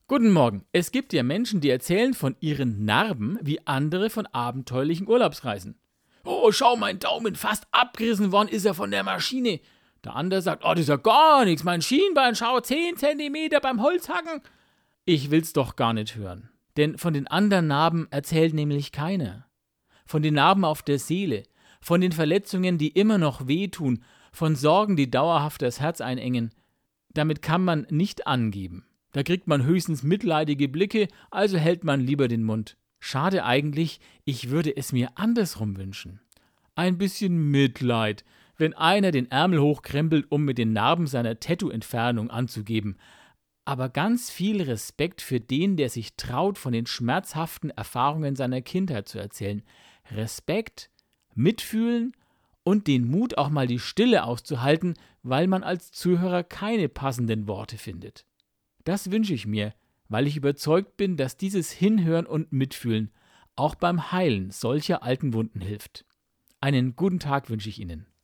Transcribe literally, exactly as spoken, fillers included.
Guten Morgen. Es gibt ja Menschen, die erzählen von ihren Narben wie andere von abenteuerlichen Urlaubsreisen. Oh, schau, mein Daumen, fast abgerissen worden ist er von der Maschine. Der andere sagt, oh, das ist ja gar nichts, mein Schienbein, schau, zehn Zentimeter beim Holzhacken. Ich will's doch gar nicht hören. Denn von den anderen Narben erzählt nämlich keiner. Von den Narben auf der Seele, von den Verletzungen, die immer noch wehtun, von Sorgen, die dauerhaft das Herz einengen. Damit kann man nicht angeben. Da kriegt man höchstens mitleidige Blicke, also hält man lieber den Mund. Schade eigentlich, ich würde es mir andersrum wünschen. Ein bisschen Mitleid, wenn einer den Ärmel hochkrempelt, um mit den Narben seiner Tattoo-Entfernung anzugeben. Aber ganz viel Respekt für den, der sich traut, von den schmerzhaften Erfahrungen seiner Kindheit zu erzählen. Respekt, Mitfühlen und den Mut, auch mal die Stille auszuhalten, weil man als Zuhörer keine passenden Worte findet. Das wünsche ich mir, weil ich überzeugt bin, dass dieses Hinhören und Mitfühlen auch beim Heilen solcher alten Wunden hilft. Einen guten Tag wünsche ich Ihnen.